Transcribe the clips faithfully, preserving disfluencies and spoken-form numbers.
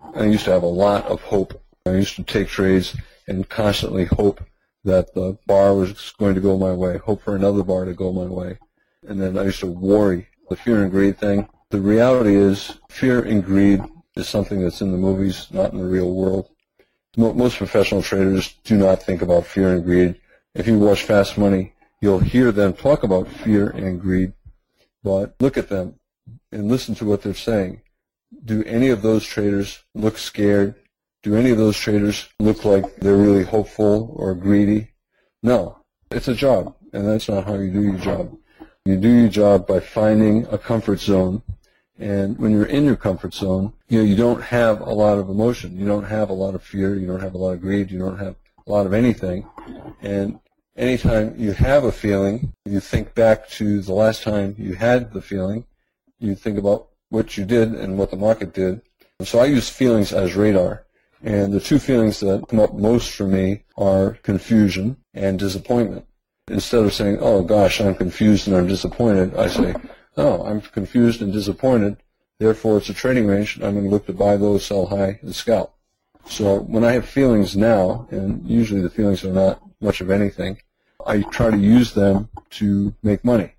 I used to have a lot of hope. I used to take trades and constantly hope that the bar was going to go my way, hope for another bar to go my way. And then I used to worry, the fear and greed thing. The reality is fear and greed is something that's in the movies, not in the real world. Most professional traders do not think about fear and greed. If you watch Fast Money, you'll hear them talk about fear and greed, but look at them and listen to what they're saying. Do any of those traders look scared? Do any of those traders look like they're really hopeful or greedy? No. It's a job, and that's not how you do your job. You do your job by finding a comfort zone, and when you're in your comfort zone, you know, you don't have a lot of emotion. You don't have a lot of fear. You don't have a lot of greed. You don't have a lot of anything. And anytime you have a feeling, you think back to the last time you had the feeling. You think about what you did and what the market did. So I use feelings as radar. And the two feelings that come up most for me are confusion and disappointment. Instead of saying, oh gosh, I'm confused and I'm disappointed, I say, oh, I'm confused and disappointed, therefore it's a trading range, I'm going to look to buy low, sell high, and scalp. So when I have feelings now, and usually the feelings are not much of anything, I try to use them to make money.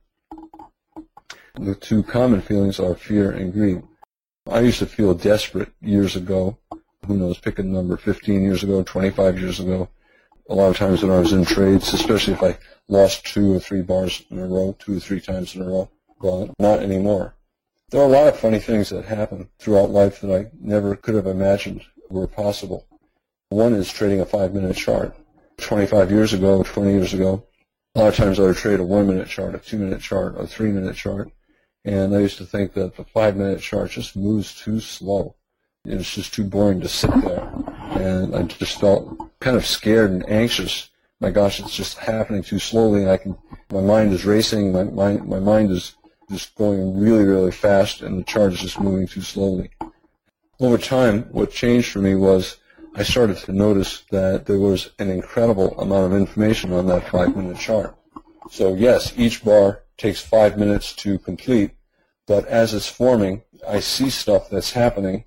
The two common feelings are fear and greed. I used to feel desperate years ago. Who knows, pick a number, fifteen years ago, twenty-five years ago. A lot of times when I was in trades, especially if I lost two or three bars in a row, two or three times in a row, but not anymore. There are a lot of funny things that happen throughout life that I never could have imagined were possible. One is trading a five-minute chart. twenty-five years ago, twenty years ago, a lot of times I would trade a one-minute chart, a two-minute chart, a three-minute chart, and I used to think that the five-minute chart just moves too slow. It's just too boring to sit there, and I just felt kind of scared and anxious. My gosh, it's just happening too slowly, and I can, my mind is racing, my mind, my mind is just going really, really fast, and the chart is just moving too slowly. Over time, what changed for me was I started to notice that there was an incredible amount of information on that five-minute chart. So yes, each bar takes five minutes to complete, but as it's forming, I see stuff that's happening,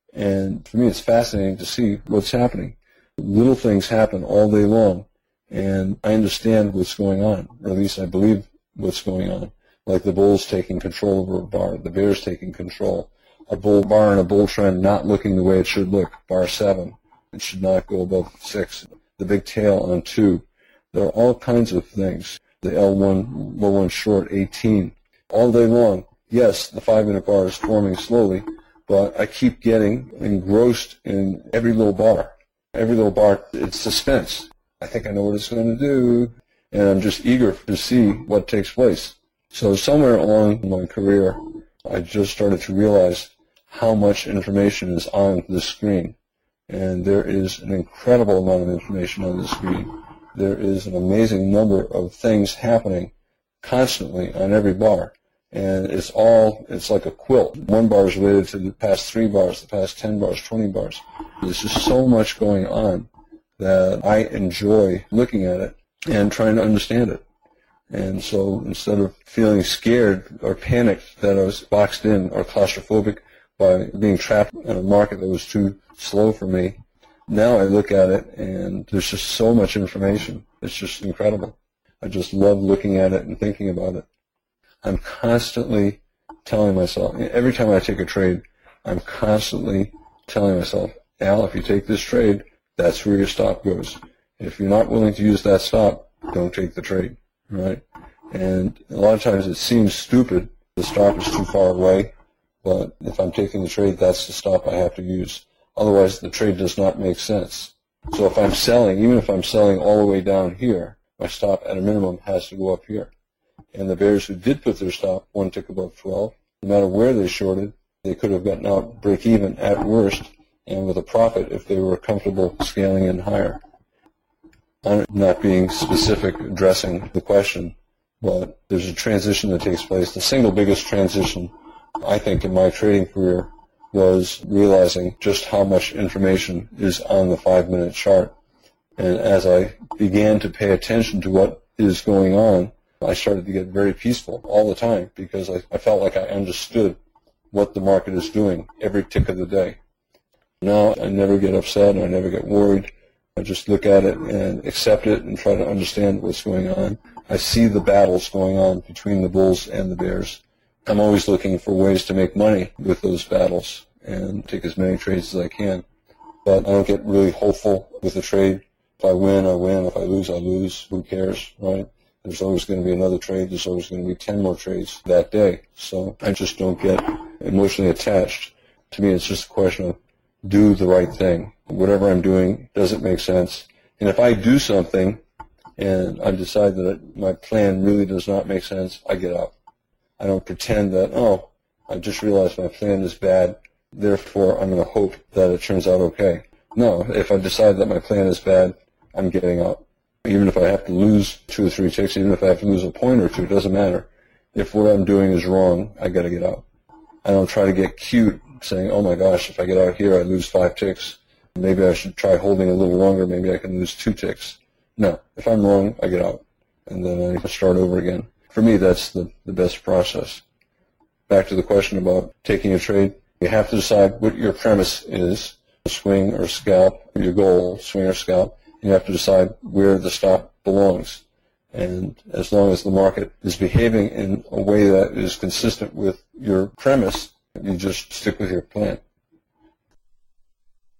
and for me it's fascinating to see what's happening. Little things happen all day long, and I understand what's going on, or at least I believe what's going on. Like the bulls taking control over a bar, the bears taking control, a bull bar and a bull trend not looking the way it should look, bar seven. It should not go above six. The big tail on two. There are all kinds of things. The L one, low one short, eighteen. All day long, yes, the five-minute bar is forming slowly, but I keep getting engrossed in every little bar. Every little bar, it's suspense. I think I know what it's going to do, and I'm just eager to see what takes place. So somewhere along my career, I just started to realize how much information is on the screen. And there is an incredible amount of information on the screen. There is an amazing number of things happening constantly on every bar. And it's all, it's like a quilt. One bar is related to the past three bars, the past ten bars, twenty bars. There's just so much going on that I enjoy looking at it and trying to understand it. And so instead of feeling scared or panicked that I was boxed in or claustrophobic by being trapped in a market that was too slow for me, now I look at it and there's just so much information. It's just incredible. I just love looking at it and thinking about it. I'm constantly telling myself, every time I take a trade, I'm constantly telling myself, Al, if you take this trade, that's where your stop goes. If you're not willing to use that stop, don't take the trade, right? And a lot of times it seems stupid. The stop is too far away, but if I'm taking the trade, that's the stop I have to use. Otherwise, the trade does not make sense. So if I'm selling, even if I'm selling all the way down here, my stop at a minimum has to go up here. And the bears who did put their stop one tick above twelve, no matter where they shorted, they could have gotten out break even at worst and with a profit if they were comfortable scaling in higher. I'm not being specific addressing the question, but there's a transition that takes place. The single biggest transition, I think, in my trading career was realizing just how much information is on the five-minute chart. And as I began to pay attention to what is going on, I started to get very peaceful all the time because I, I felt like I understood what the market is doing every tick of the day. Now I never get upset, I never get worried. I just look at it and accept it and try to understand what's going on. I see the battles going on between the bulls and the bears. I'm always looking for ways to make money with those battles and take as many trades as I can. But I don't get really hopeful with a trade. If I win, I win. If I lose, I lose. Who cares, right? There's always going to be another trade. There's always going to be ten more trades that day. So I just don't get emotionally attached. To me, it's just a question of do the right thing. Whatever I'm doing, does it make sense? And if I do something and I decide that my plan really does not make sense, I get out. I don't pretend that, oh, I just realized my plan is bad, therefore I'm going to hope that it turns out okay. No, if I decide that my plan is bad, I'm getting out. Even if I have to lose two or three ticks, even if I have to lose a point or two, it doesn't matter. If what I'm doing is wrong, I got to get out. I don't try to get cute saying, oh my gosh, if I get out here, I lose five ticks. Maybe I should try holding a little longer. Maybe I can lose two ticks. No, if I'm wrong, I get out. And then I start over again. For me, that's the, the best process. Back to the question about taking a trade. You have to decide what your premise is, swing or scalp, your goal, swing or scalp. You have to decide where the stop belongs. And as long as the market is behaving in a way that is consistent with your premise, you just stick with your plan.